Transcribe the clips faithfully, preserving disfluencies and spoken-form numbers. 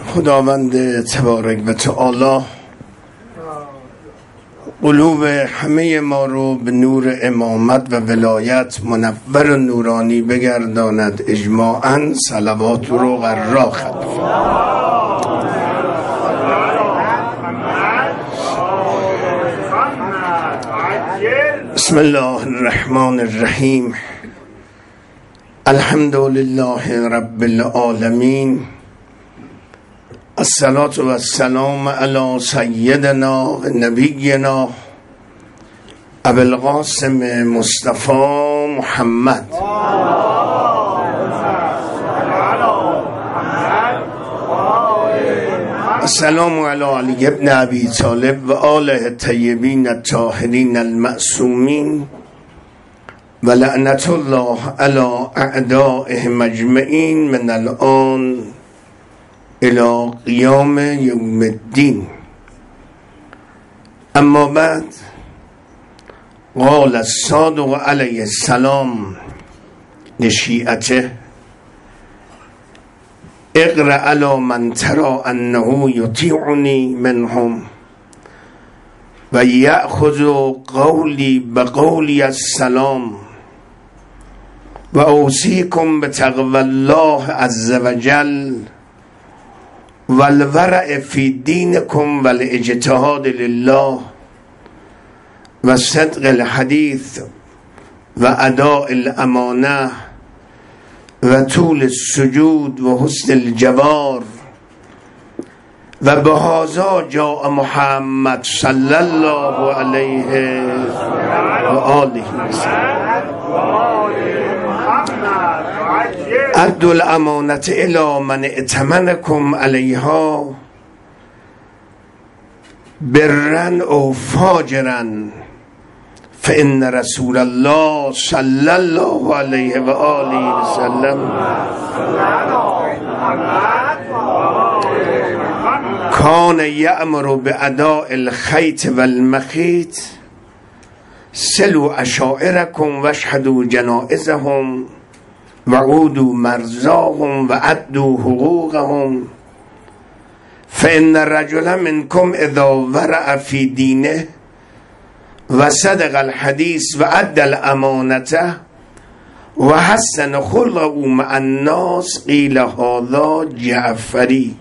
خداوند تبارک و تعالی قلوب همه ما رو به نور امامت و ولایت منور و نورانی بگرداند اجماعاً. صلوات رو غرا خلف. بسم الله الرحمن الرحیم. الحمد لله رب العالمین. الصلاة و السلام علی سیدنا و نبینا ابو القاسم مصطفی محمد. السلام علی علی ابن ابی طالب و آله الطیبین الطاهرین المعصومین و لعنت الله علی اعدائهم اجمعین من الان الى قیام یوم الدین. اما بعد، قال الصادق علیه السلام لشیعته: اقرأ علی من ترى انه یطیعنی منهم و یأخذ قولی بقولی السلام و اوصیکم بتقوی الله عز وجل والورع فی دینکم والاجتهاد لله و صدق الحدیث و اداء الامانه و طول السجود و حسن الجوار و بهذا جاء محمد صلی الله علیه و آله ادوا الامانة الی من ائتمنکم علیها برا او فاجرا فان رسول الله صلی الله علیه و آله و سلم کان یأمر باداء الخیط والمخیط صلوا عشائرکم واشهدوا جنائزهم وعودوا مرضاهم وعدوا حقوقهم فإن الرجل منكم إذا ورع في دينه وصدق الحديث وأدى الأمانة وحسن خلقه مع الناس قيل هذا جعفري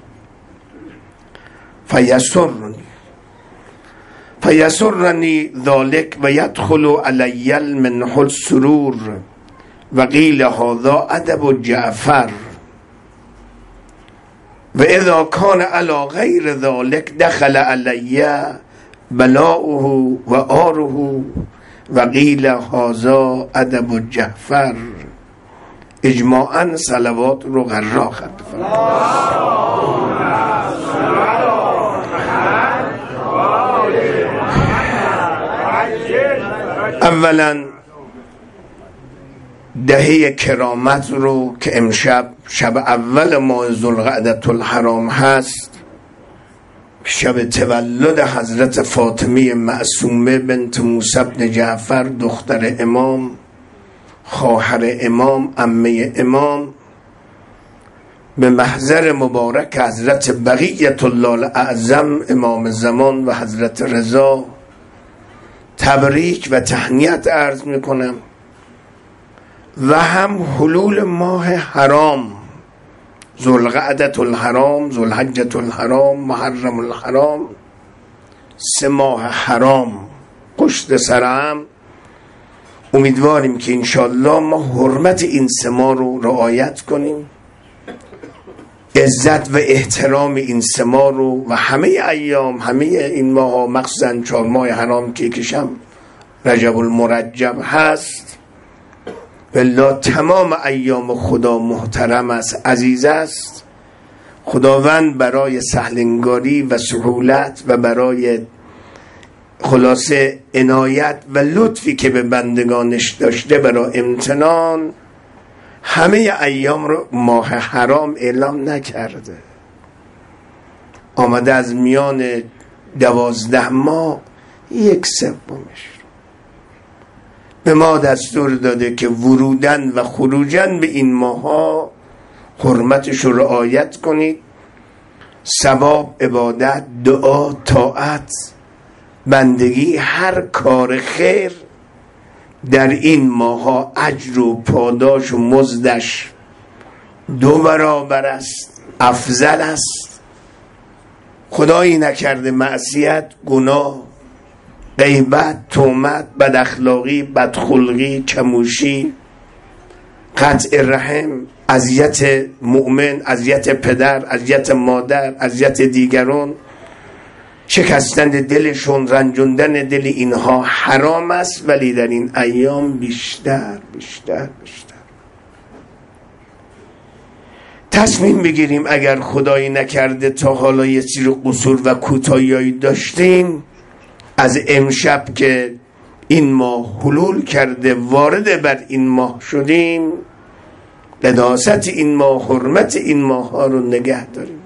فيسرني فيسرني ذلك ويدخل علي المنح السرور و قیل هذا ادب جعفر و اذا کان علی غیر ذلك دخل علی بلاؤه و آره و قیل هذا ادب جعفر. اجماعاً صلوات رو غرا خلف. اولا دهه کرامت رو که امشب شب اول ماه ذوالقعدة الحرام هست، شب تولد حضرت فاطمه معصومه بنت موسی بن جعفر دختر امام، خواهر امام، عمه امام، به محضر مبارک حضرت بقیت الله الاعظم امام زمان و حضرت رضا تبریک و تهنیت عرض میکنم و هم حلول ماه حرام، ذوالقعدة الحرام، ذوالحجة الحرام، محرم الحرام، سه ماه حرام پشت سر هم. امیدواریم که انشالله ما حرمت این سه ماه رو رعایت کنیم، عزت و احترام این سه ماه رو و همه ایام، همه این ماه ها، مخصوصا چهار ماه حرام که کشم رجب المرجب هست، والله تمام ایام خدا محترم است، عزیز است. خداوند برای سهلنگاری و سهولت و برای خلاصه عنایت و لطفی که به بندگانش داشته برای امتنان همه ایام رو ماه حرام اعلام نکرده، آمده از میان دوازده ماه یک سومش به ما دستور داده که ورودن و خروجن به این ماها حرمتش رو رعایت کنید. ثواب، عبادت، دعا، طاعت، بندگی، هر کار خیر در این ماها اجر و پاداش و مزدش دو برابر است، افضل است. خدایی نکرده معصیت، گناه، غیبت، تهمت، بد اخلاقی، بدخلقی، چموشی، قطع رحم، اذیت مؤمن، اذیت پدر، اذیت مادر، اذیت دیگران، شکستن دلشون، رنجوندن دل، اینها حرام است، ولی در این ایام بیشتر بیشتر بیشتر. تصمیم بگیریم اگر خدایی نکرده تا حالا یه سری قصور و کوتاهی‌هایی داشتیم، از امشب که این ماه حلول کرده وارد بر این ماه شدیم، قداست این ماه، حرمت این ماه ها رو نگه داریم.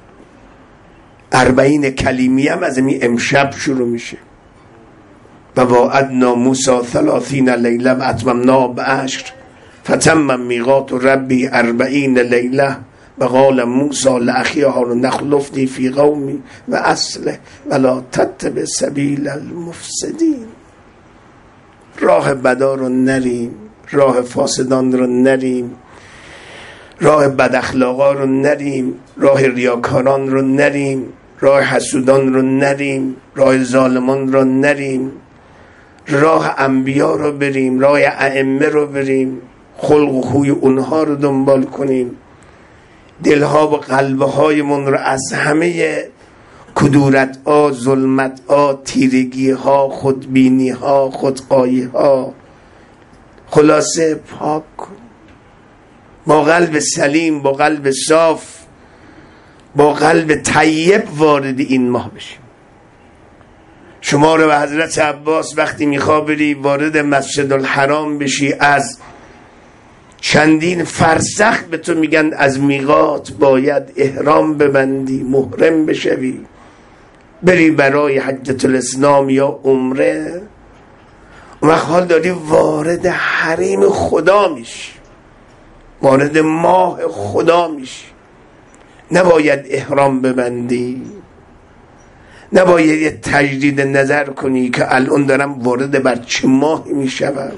اربعین کلیمی هم از این امشب شروع میشه. و وعدنا موسی ثلاثین لیله و اتممنا بعشر فتم میقات ربی اربعین لیله و قال موسی لاخیه هارون اخلفنی فی قومی و اصلح ولا تتبع سبیل المفسدین. راه بدا رو نریم، راه فاسدان رو نریم، راه بد اخلاقا رو نریم، راه ریاکاران رو نریم، راه حسودان رو نریم، راه ظالمان رو نریم، راه انبیا رو بریم، راه ائمه رو بریم، خلق و خوی اونها رو دنبال کنیم، دلها و قلبهای من رو از همه کدورت ها، ظلمت ها، تیرگی ها، خودبینی ها، خودقایی ها، خلاصه پاک کن. با قلب سلیم، با قلب صاف، با قلب طیب وارد این ماه بشیم. شما رو به حضرت عباس وقتی میخوای بری وارد مسجد الحرام بشی، از چندین فرسخ به تو میگن از میقات باید احرام ببندی، محرم بشوی، بری برای حجت الاسلام یا عمره. و حال داری وارد حریم خدا میشی، وارد ماه خدا میشی. نباید احرام ببندی، نباید یه تجدید نظر کنی که الان دارم وارد بر چه ماهی میشم.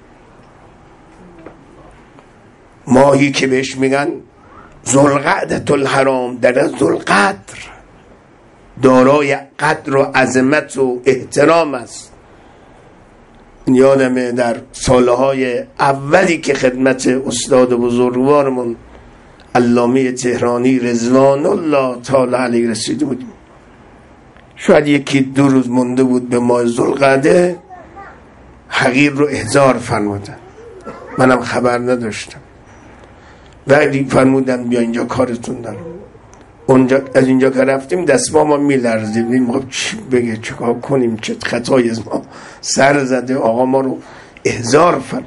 ماهی که بهش میگن ذوالقعدة الحرام، در ذوالقدر، دارای قدر و عظمت و احترام است. یادمه در سالهای اولی که خدمت استاد بزرگوارمون علامه تهرانی رضوان الله تعالی علیه رسیده بودیم، شاید یکی دو روز مونده بود به ماه ذوالقعده، حقیر رو احضار فرمودن، منم خبر نداشتم. ولی فرمودن بیا اینجا کارتون دارم. اونجا از اینجا که رفتیم دست ما ما میلرزیدیم، ما چی بگه، چیکار کنیم، چه خطایی از ما سر زده. آقا ما رو احضار فرمود.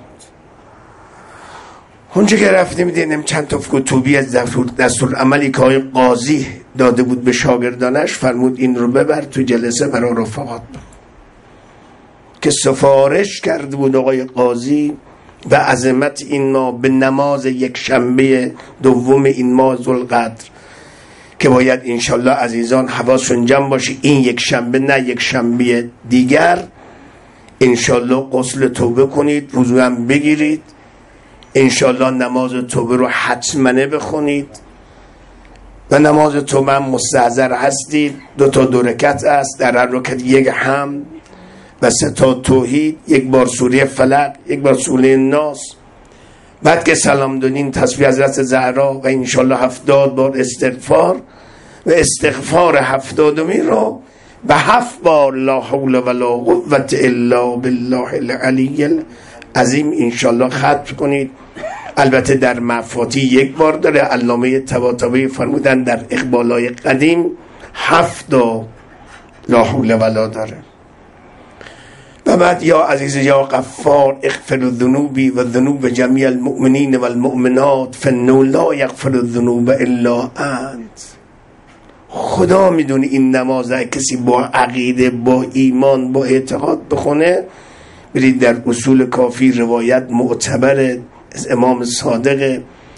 اونجا که رفتیم دیدیم چند تا کتابی از دستور عملی که آقای قاضی داده بود به شاگردانش، فرمود این رو ببر تو جلسه برای رفقات که سفارش کرده بود آقای قاضی و عظمت این ماه به نماز یک شنبه دوم این ماه ذوالقدر که باید انشالله عزیزان حواسشون جمع باشه، این یک شنبه نه یک شنبه دیگر انشالله غسل توبه کنید، وضو هم بگیرید، انشالله نماز توبه رو حتماً بخونید و نماز توبه هم مستحضر هستید. دو تا دو رکعت است، در هر رکعت یک حمد و سه تا توحید، یک بار سوره فلق، یک بار سوره ناس. بعد که سلام دادین تسبیح حضرت زهرا و انشالله هفتاد بار استغفار و استغفار هفتادمی رو به هفت بار لا حول ولا قوة الا بالله العلی العظیم انشالله ختم کنید. البته در مفاتی یک بار داره، علامه طباطبایی فرمودن در اقبالای قدیم هفت لا حول ولا داره. و بعد یا عزیز یا غفار اغفر الذنوبی و ذنوب جمیع المؤمنین و المؤمنات فانه لا یغفر الذنوب الا انت. خدا میدونه این نماز کسی با عقیده، با ایمان، با اعتقاد بخونه. برید در اصول کافی روایت معتبر از امام صادق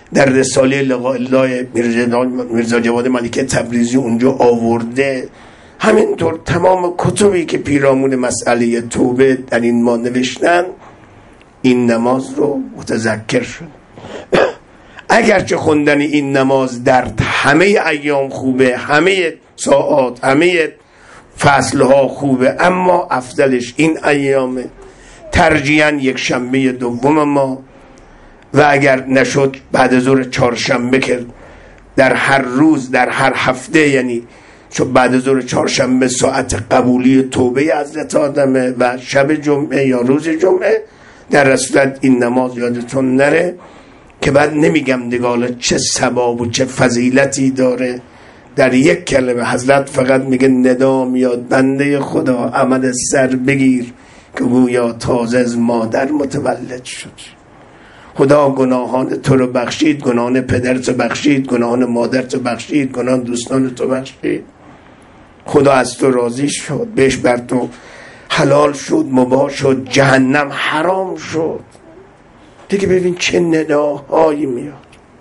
در رساله لقاء الله میرزا جواد ملک تبریزی اونجا آورده. همینطور تمام کتبی که پیرامون مسئله توبه در این ما نوشتن این نماز رو متذکر شد. اگرچه خوندن این نماز در همه ایام خوبه، همه ساعات، همه فصلها خوبه، اما افضلش این ایامه، ترجیحاً یک شنبه دوم ما و اگر نشد بعد ظهر چهارشنبه که در هر روز در هر هفته، یعنی چون بعد ظهر چهارشنبه ساعت قبولی توبه حضرت آدمه و شب جمعه یا روز جمعه، در رسولت این نماز یادتون نره که بعد نمیگم دیگه چه ثواب و چه فضیلتی داره. در یک کلمه حضرت فقط میگه ندا میاد بنده خدا عمل سر بگیر که گویا تازه از مادر متولد شد. خدا گناهان تو رو بخشید، گناهان پدرت رو بخشید، گناهان مادرت رو بخشید، گناهان دوستان تو بخشید. خدا از تو راضی شد، بهش بر تو حلال شد، مباح شد، جهنم حرام شد. دیگه ببین چه نداهایی میاد.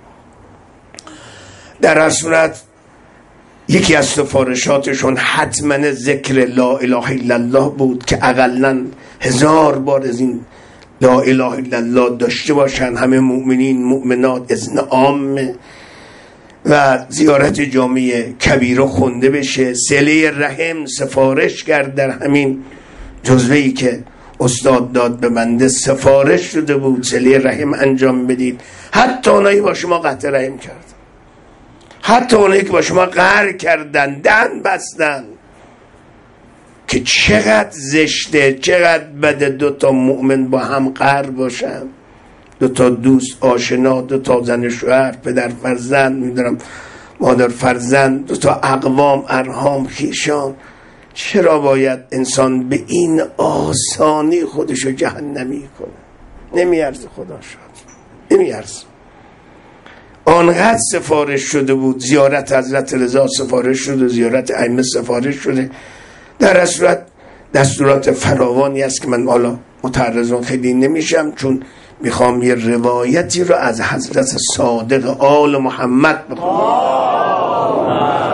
در هر صورت یکی از سفارشاتشون حتما ذکر لا اله الا الله بود که اقلن هزار بار از این لا اله الا الله داشته باشن همه مؤمنین مؤمنات، اذن عامه و زیارت جامع کبیره خونده بشه. صله رحم سفارش کرد در همین جزوه‌ای که استاد داد به بنده، سفارش شده بود صله رحم انجام بدید. حتی اونایی با شما قطع رحم کرد، حتی اونایی که با شما قهر کردن، دهن بستن، که چقدر زشته، چقدر بده دوتا مؤمن با هم قهر باشن، دوتا دوست آشنا، دوتا زن شوهر، پدر فرزند، میدونم مادر فرزند، دوتا اقوام ارحام خویشان. چرا باید انسان به این آسانی خودشو جهنمی کنه؟ نمیارزه خدا شد، نمیارزه. آنقدر سفارش شده بود، زیارت حضرت رضا سفارش شده، زیارت ائمه سفارش شده. در صورت دستورات فراوانی است که من حالا متعرض خیلی نمیشم، چون میخوام یه روایتی رو از حضرت صادق آل محمد بخونم.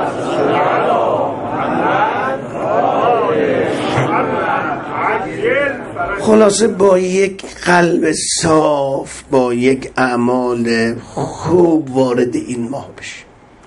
خلاصه با یک قلب صاف، با یک اعمال خوب وارد این ماه بشیم.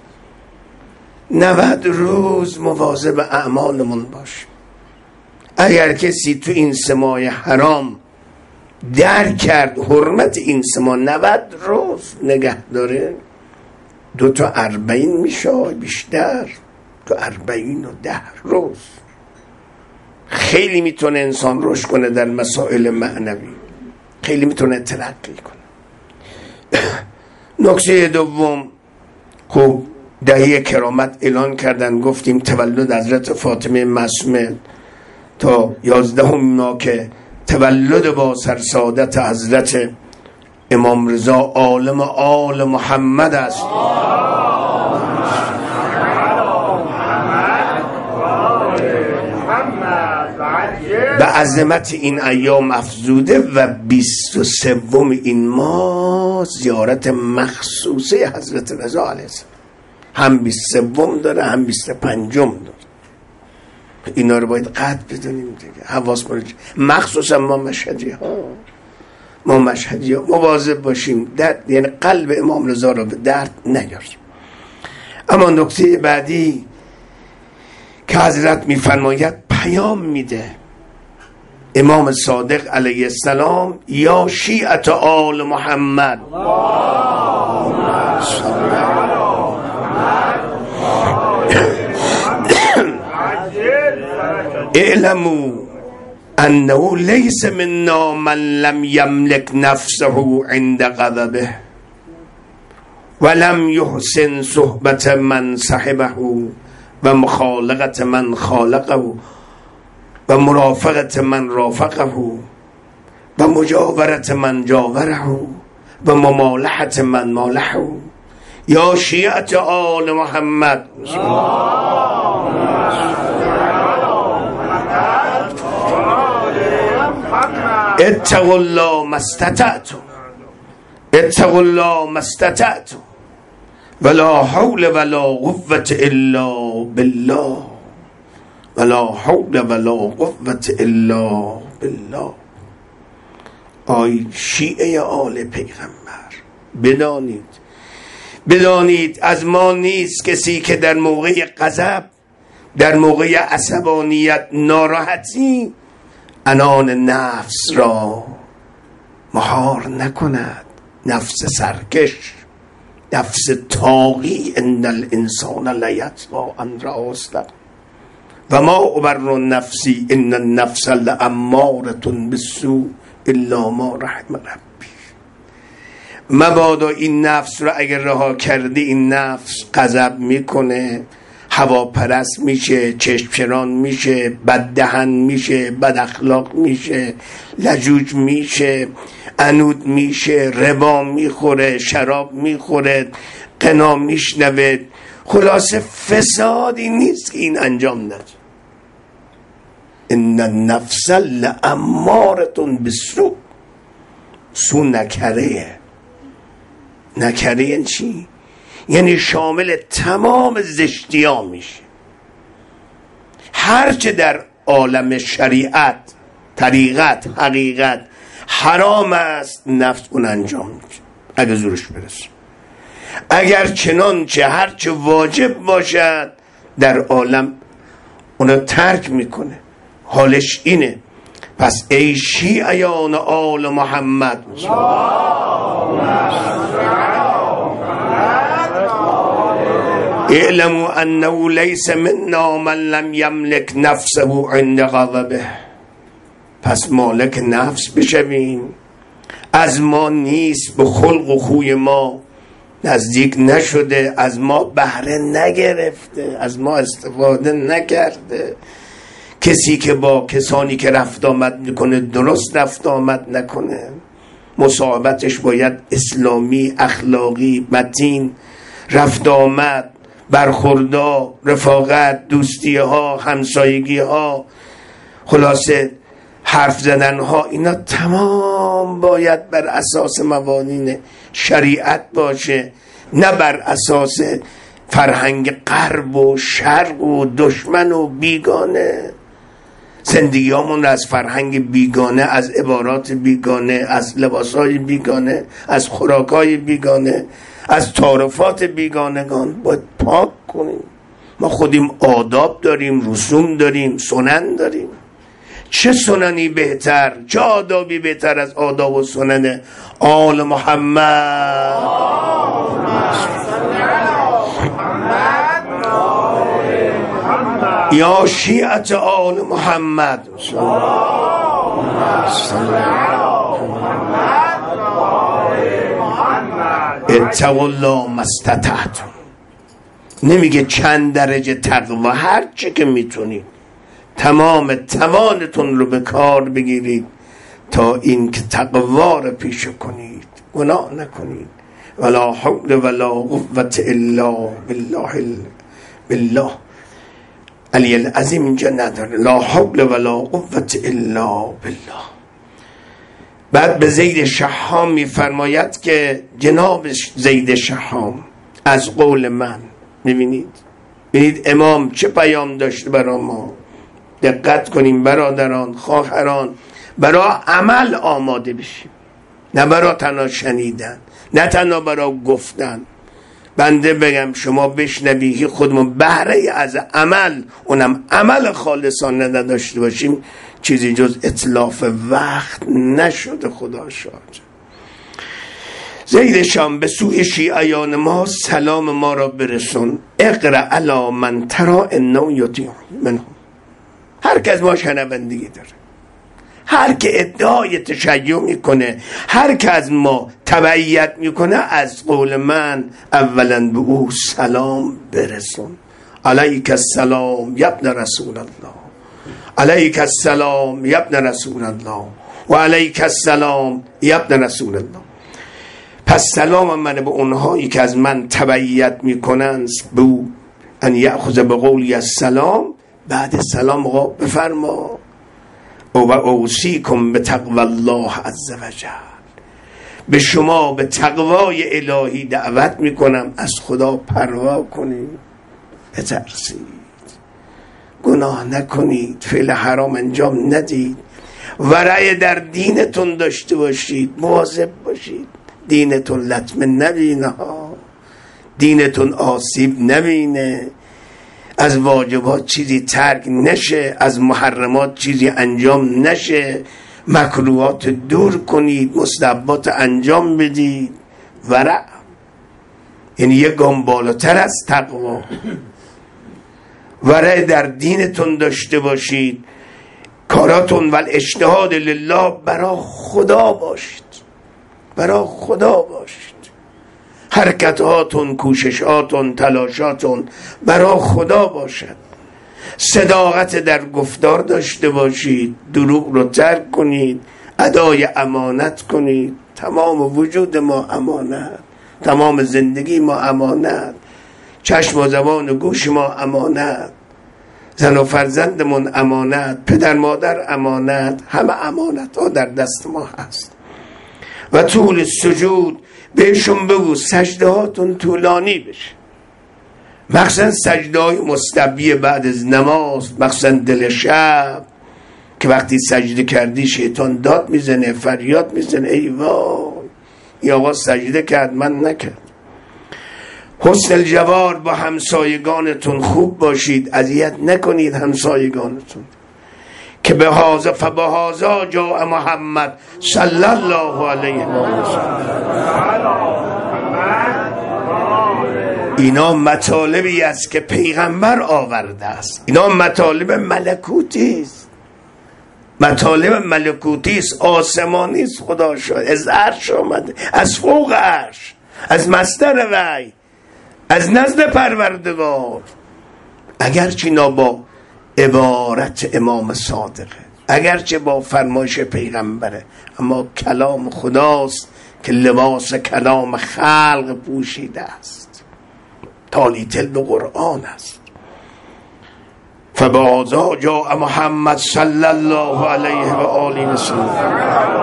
نود روز مواظب اعمالمون باشیم. اگر کسی تو این سه ماه حرام درک کرد حرمت این سه ماه، نود روز نگه داره، دو تا اربعین میشه، بیشتر تو اربعین و ده روز خیلی میتونه انسان رشد کنه در مسائل معنوی، خیلی میتونه ترقی کنه. نکته دوم، خب دهه کرامت اعلان کردن، گفتیم تولد حضرت فاطمه معصومه تا یازدهم ما که تولد با سرسادت حضرت امام رضا عالم آل محمد است. به عظمت این ایام افزوده و بیست و سوم این ماه زیارت مخصوصه حضرت رضا علیه السلام، هم بیست سوم داره هم بیست پنجم داره. اینا رو باید قطع بدونیم دیگه، حواس کنیم، مخصوصا ما مشهدی ها ما مشهدی ها مواظب باشیم، درد یعنی قلب امام رضا رو به درد نیاریم. اما نکته بعدی که حضرت میفرماید پیام میده امام صادق علیه السلام، یا شیعت آل محمد اعلموا انه لیس منا من لم یملک نفسه عند غضبه ولم یحسن صحبت من صحبه و مخالقت من خالقه و مرافقت من رافقه و مجاورت من جاوره و ممالحت من مالحه. یا شیعت آل محمد اتقوا الله ما استطعتم اتقوا الله ما استطعتم ولا حول ولا قوة الا بالله ولا حول ولا قوة الا بالله. آی شیعه آل پیغمبر، بدانید بدانید از ما نیست کسی که در موقع غضب، در موقع عصبانیت، ناراحتی عنان نفس را مهار نکند. نفس سرکش، نفس طاغی، ان الانسان لیطغی ان رآه استغنی و ما ابرئ نفسی ان النفس لاماره بالسوء الا ما رحم ربی. مبادا این نفس رو اگر رها کردی، این نفس غضب میکنه، هواپرست میشه، چشم چران میشه، بد دهن میشه، بد اخلاق میشه، لجوج میشه، عنود میشه، ربا میخوره، شراب میخوره، قنا میشنوه. خلاصه فسادی نیست که این انجام نده. ان النفس لاماره بالسوء. سو نکره. نکره یعنی چی؟ یعنی شامل تمام زشتی ها میشه. هرچه در عالم شریعت، طریقت، حقیقت حرام است، نفس اون انجام میده اگه زورش برسه. اگر چنانچه هرچه واجب باشد در عالم اونو ترک میکنه. حالش اینه. پس ای شیعیان آل محمد، اعلموا انه لیس منا من لم یملک نفسه عند غضبه. پس مالک نفس بشویم. از ما نیست، به خلق و خوی ما نزدیک نشده، از ما بهره نگرفته، از ما استفاده نکرده. کسی که با کسانی که رفت آمد میکنه درست رفت آمد نکنه. مصاحبتش باید اسلامی، اخلاقی، متین، رفت آمد، برخوردها، رفاقت، دوستی ها، همسایگی ها، خلاصه حرف زدن ها، اینا تمام باید بر اساس موانین شریعت باشه، نه بر اساس فرهنگ غرب و شرق و دشمن و بیگانه. زندگی همون از فرهنگ بیگانه، از عبارات بیگانه، از لباسای بیگانه، از خوراکای بیگانه، از تعارفات بیگانگان باید پاک کنیم. ما خودیم آداب داریم، رسوم داریم، سنن داریم. چه سننی بهتر، چه آدابی بهتر از آداب و سنن آل محمد؟ یا شیعت آل محمد، اتقوا الله ما استطعتم. نمیگه چند درجه تقوا، هر چه که میتونید تمام توانتون رو به کار بگیرید تا این که تقوا رو پیشه کنید، گناه نکنید. ولا حول ولا قوة الا بالله. بالله علی العظیم اینجا نداره، لا حول ولا قوة الا بالله. بعد به زید شحام میفرماید که جناب زید شحام از قول من، میبینید ببینید امام چه پیام داشته برای ما. دقت کنیم برادران، خواهران، برای عمل آماده بشیم، نه برای تنها شنیدن، نه تنها برای گفتن. بنده بگم شما بشنوی خودمون بهره از عمل، اونم عمل خالصانه نداشته باشیم، چیزی جز اتلاف وقت نشده. خدا شاهد. زید شام به سوی شیعیان ما سلام ما را برسون. اقرأ علی من ترى انه یطیع منهم. هر کس ما شنوندگی داره، هر که ادعای تشیع میکنه، هر که از ما تبعیت میکنه، از قول من اولا به او سلام برسون. علیک السلام یا ابن رسول الله، علیک السلام یا ابن رسول الله و علیک السلام یا ابن رسول الله. پس سلام من به اونهایی که از من تبعیت میکنند، به او ان یأخذ بقولی السلام، بعد سلام آقا بفرما و اوصیکم بتقوی الله عز وجل. به شما به تقوای الهی دعوت میکنم. از خدا پروا کنید، بترسید، گناه نکنید، فعل حرام انجام ندید، ورع در دینتون داشته باشید، مواظب باشید، دینتون لطمه نبینه ها، دینتون آسیب نبینه، از واجبات چیزی ترک نشه، از محرمات چیزی انجام نشه، مکروهات دور کنید، مستحبات انجام بدید. ورع یعنی یک گام بالاتر از تقوا. ورع در دینتون داشته باشید، کاراتون و الاجتهاد لله برای خدا باشید، برای خدا باشید، حرکتاتون، کوششاتون، تلاشاتون برای خدا باشد. صداقت در گفتار داشته باشید، دروغ رو ترک کنید، ادای امانت کنید. تمام وجود ما امانت، تمام زندگی ما امانت، چشم و زبان و گوش ما امانت، زن و فرزندمون امانت، پدر مادر امانت، همه امانت ها در دست ما هست. و طول سجود بهشون بگو سجده هاتون طولانی بشه، مخصوصا سجده های مستبی بعد از نماز، مخصوصا دل شب که وقتی سجده کردی شیطان داد میزنه، فریاد میزنه ای وای این آقا سجده کرد من نکرد. حسن الجوار با همسایگانتون خوب باشید، اذیت نکنید همسایگانتون. که به هازا فبهازا جاء محمد صلی الله علیه و سلم. اینا مطالبی است که پیغمبر آورده است، اینا مطالب ملکوتی است، مطالب ملکوتی است، آسمانی است. خدا شد از عرش آمده، از فوق عرش، از مصدر وحی، از نزد پروردگار. اگرچه اینا با عبارت امام صادقه، اگرچه با فرمایش پیغمبره، اما کلام خداست که لباس کلام خلق پوشیده است، تالیتل به قرآن است. فبهذا جاء محمد صلی الله علیه و آله و سلم.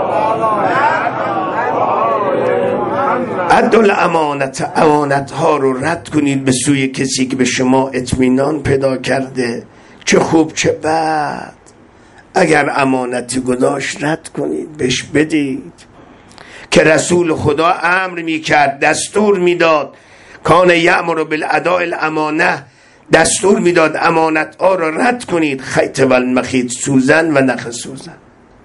ادوا الامانت، امانت ها رو رد کنید به سوی کسی که به شما اطمینان پیدا کرده، چه خوب چه بد. اگر امانتی گذاشت رد کنید، بهش بدید. که رسول خدا امر میکرد، دستور میداد، کان یأمر بالاداء الامانه، دستور میداد امانت ها رو رد کنید. خیط و المخیط، سوزن و نخ سوزن.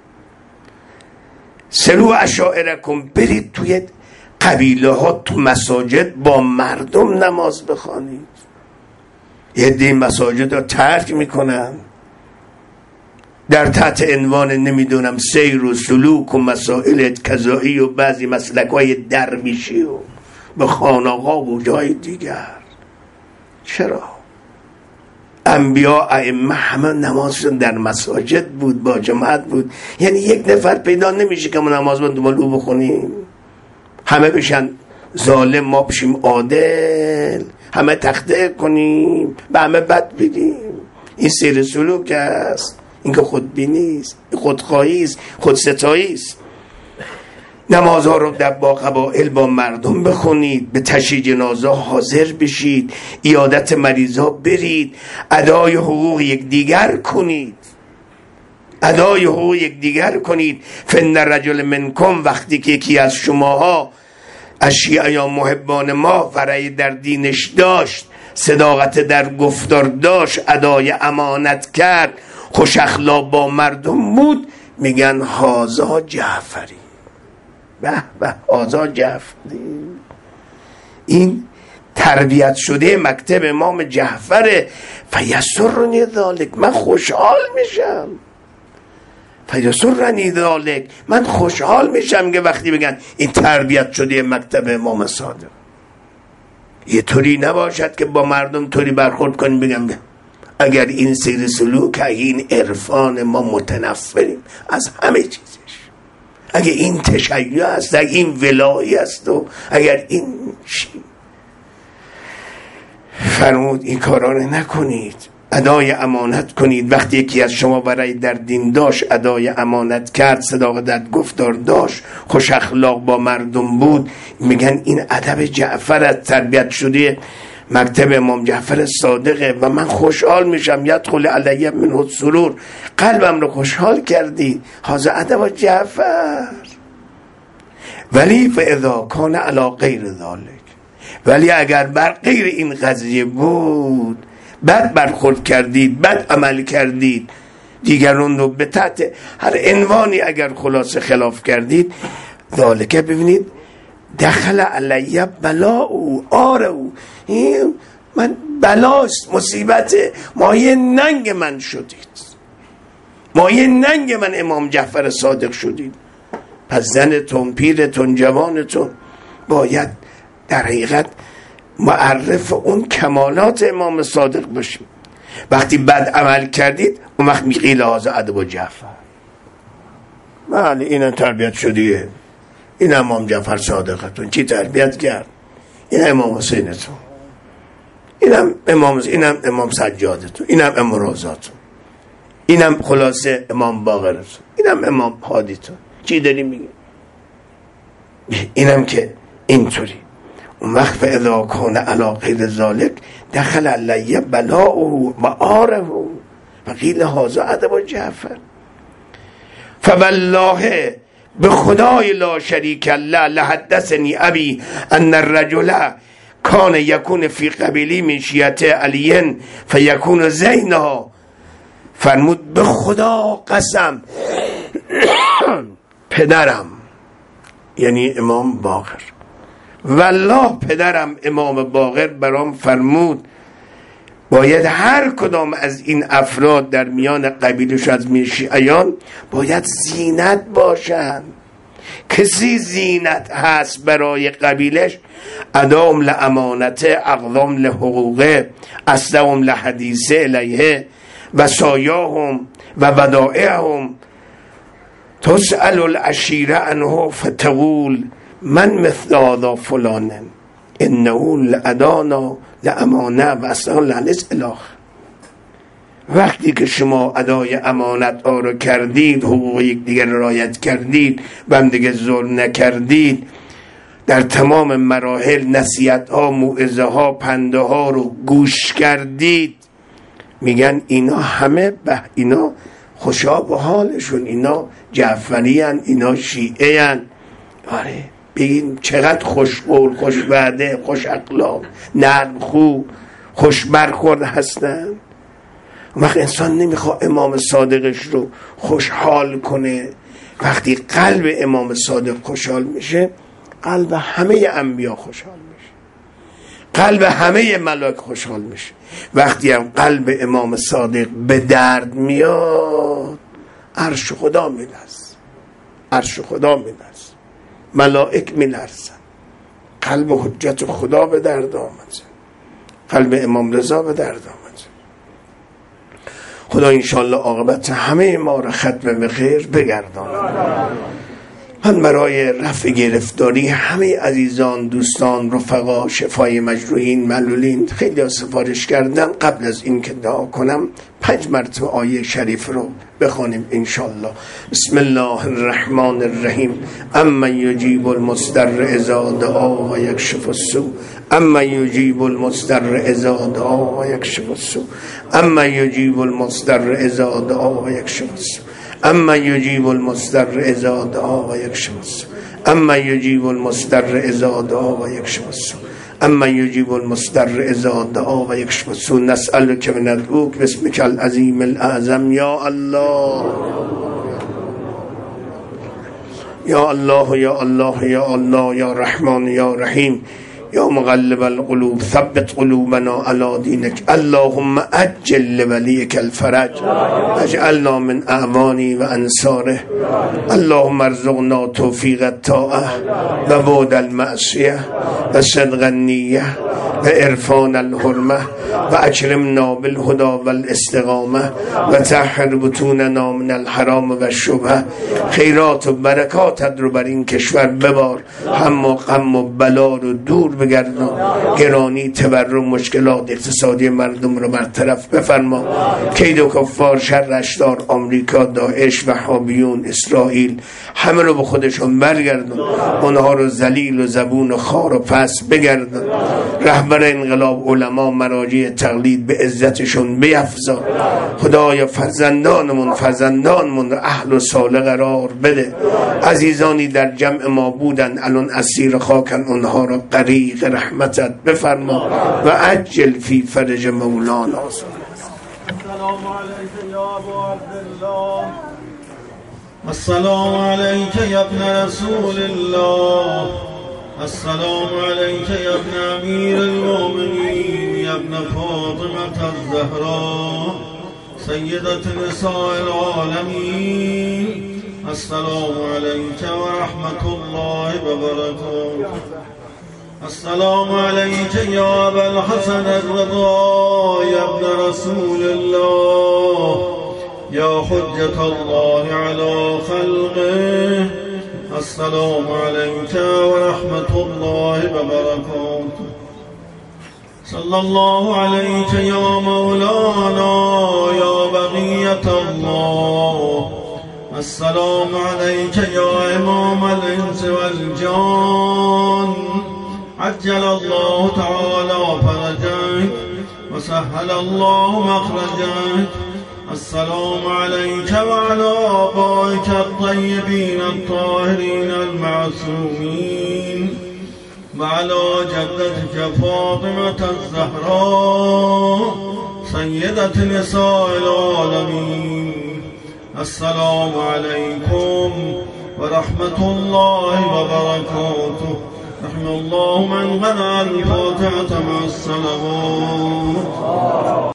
سلو اشاعرکم، برید توی قبیله ها، تو مساجد با مردم نماز بخوانید. یه دی مساجد رو ترک میکنن در تحت عنوان نمیدونم سیر و سلوک و مسائل قضایی و بعضی مسلک های درویشی و به خانقاه و جای دیگر. چرا؟ انبیا ائمه همه نمازشون در مساجد بود، با جماعت بود. یعنی یک نفر پیدا نمیشه که ما نماز با دنبال او بخونیم، همه بشن ظالم، ما بشیم عادل، همه تخته کنیم، به همه بد بگیم. این سیر سلوک است، این که خودبینی است، خودخواهی است، خودستایی است. نمازها رو در با قبائل با مردم بخونید، به تشییع جنازه حاضر بشید، عیادت مریضا برید، ادای حقوق یکدیگر کنید، ادای حقوق یکدیگر کنید. فن الرجل منکم، وقتی که یکی از شماها اشیاء یا محبان ما فرای در دینش داشت، صداقت در گفتار داشت، ادای امانت کرد، خوش اخلاق با مردم بود، میگن هازا جعفری. به به، هازا جعفری، این تربیت شده مکتب امام جعفره. فیسرنی ذالک، من خوشحال میشم. فیسرنی ذالک، من خوشحال میشم که وقتی بگن این تربیت شده مکتب امام صادق. یه طوری نباشد که با مردم طوری برخورد کنیم بگم اگر این سیر سلوک، این عرفان، ما متنفریم از همه چیزش. اگر این تشیع است، اگر این ولایی است، و اگر این چی، فرمود این کارا رو نکنید. ادای امانت کنید. وقتی یکی از شما برای در دین داشت ادای امانت کرد، صداقت گفتار داشت، خوش اخلاق با مردم بود، میگن این ادب جعفر از تربیت شده مکتب امام جعفر صادقه و من خوشحال میشم. یدخل علی من السرور، قلبم رو خوشحال کردی. هذا ادب جعفر. ولی فاذا کان علی غیر ذلک، ولی اگر بر غیر این قضیه بود، بد برخورد کردید، بد عمل کردید، دیگران رو به تحت هر عنوانی اگر خلاصه خلاف کردید، ذالک ببینید دخل علی بلاء آره من بلاست، مصیبت، مایه ننگ من شدید، مایه ننگ من امام جعفر صادق شدید. پس زنتون، پیرتون، جوانتون باید در حقیقت معرف اون کمالات امام صادق باشید. وقتی بد عمل کردید اون وقت میقیل هذا ادب جعفر، بله این تربیت شدیه، این امام جعفر صادقتون چی تربیت کرد، این امام حسینتون، اینم امام اینم امام سجادتون، اینم امروزاتون، اینم خلاصه امام باقرتون، اینم امام هادیتون. چی داری میگی؟ اینم که اینطوری. اون وقت فاذا کان علی غیر ذلک دخل علی بلاء و آره و قیل هذا ادب جعفر. فوالله به خدای لا شریک له لحدثنی ابی ان الرجل کان یکون فی قبیلی من شیعه علی فیکون زینها. فرمود به خدا قسم پدرم یعنی امام باقر، والله پدرم امام باقر برام فرمود باید هر کدام از این افراد در میان قبیلش از شیعیان باید زینت باشند. کسی زینت هست برای قبیلش ادام لامانت، اقدام لحقوقه، اصدام لحدیثه الیه و سایاهم و ودائعهم. تسأل العشیره عنه فتقول من مثل هذا فلان انه لادانا لامانه و اصلا لعنس الاخ. وقتی که شما ادای امانت ها رو کردید، حقوق یک دیگر رعایت کردید و هم دیگه ظلم نکردید، در تمام مراحل نصیحت ها، موعظه ها، پنده ها رو گوش کردید، میگن اینا همه به اینا خوشا به حالشون، اینا جعفری هن، اینا شیعه هن. آره بگین چقدر خوش قول، خوش وعده، خوش اخلاق، نرم خو، خوش برخورد هستن. وقت انسان نمیخواد امام صادقش رو خوشحال کنه. وقتی قلب امام صادق خوشحال میشه، قلب همه انبیا خوشحال میشه، قلب همه ملائک خوشحال میشه. وقتی هم قلب امام صادق به درد میاد، عرش خدا میلرزه، عرش خدا میلرزه، ملائک میلرزن. قلب حجت خدا به درد آمده، قلب امام رضا به درد آمده. خدا انشالله عاقبت همه ما را ختم به خیر بگردان. من برای رفع گرفتاری همه عزیزان، دوستان، رفقا، شفای مجروحین، معلولین خیلی سفارش کردم. قبل از این که دعا کنم پنج مرتبه آیه شریف رو بخوانیم انشالله. بسم الله الرحمن الرحیم. اما یجیب المضطر اذا دعا و یکشف السوء، اما یجیب المضطر اذا دعا و یکشف السوء، اما یجیب المضطر اذا دعا و یکشف السوء، اما یجیب المضطر اذا دعا و یکشف السوء، اما یجیب المضطر اذا دعا و یکشف السوء، اما یجیب المضطر اذا دعا و یکشف السوء. نسألک و ندعوک باسمک العظیم الاعظم یا الله یا الله یا الله یا الله یا رحمان یا رحیم یا مقلب القلوب ثبت قلوبنا علی دینک. اللهم عجل لولیک الفرج اجعلنا من اعوانی و انصاره. اللهم ارزقنا توفیق الطاعه و بعد المعصیه و صدق النیه و عرفان الحرمه و اکرمنا بالهدى و الاستقامه و طهر بطوننا من الحرام و الشبهه. خیرات و برکاتت رو بر این کشور ببار، هم و غم و بلا رو دور بگردان، گرانی تورم مشکلات اقتصادی مردم رو برطرف بفرما. کید و کفار شرش دار، آمریکا، داعش، وهابیون، اسرائیل، همه رو به خودشون برگردن، اونها رو ذلیل و زبون و خار و پس بگردن. رهبر انقلاب، علما، مراجع تقلید به عزتشون بیفزا. خدایا فرزندانمون فرزندانمون رو اهل و صالح قرار بده. عزیزانی در جمع ما بودن الان اسیر خاکن، اونها رو غریق رحمتت بفرما و عجل فی فرج مولانا. السلام علیک یا ابا عبدالله، السلام علیک یا ابن رسول الله، السلام علیک یا ابن امیر المؤمنین یا ابن فاطمة الزهراء سیدة نساء العالمین. السلام علیک و رحمت الله و برکاته. السلام علیک یا ابا الحسن الرضا یا ابن رسول الله یا حجة الله علی خلقه. السلام علیک و رحمت الله و برکاته. صلی الله علیک یا مولانا یا بقیة الله. السلام علیک یا امام الانس والجان. عجل الله تعالى فرجك وسهل الله مخرجك. السلام عليك وعلى آبائك الطيبين الطاهرين المعصومين وعلى جدتك فاطمة الزهراء سيدة نساء العالمين. السلام عليكم ورحمة الله وبركاته. رحم الله من قرأ الفاتحة مع الصلوات.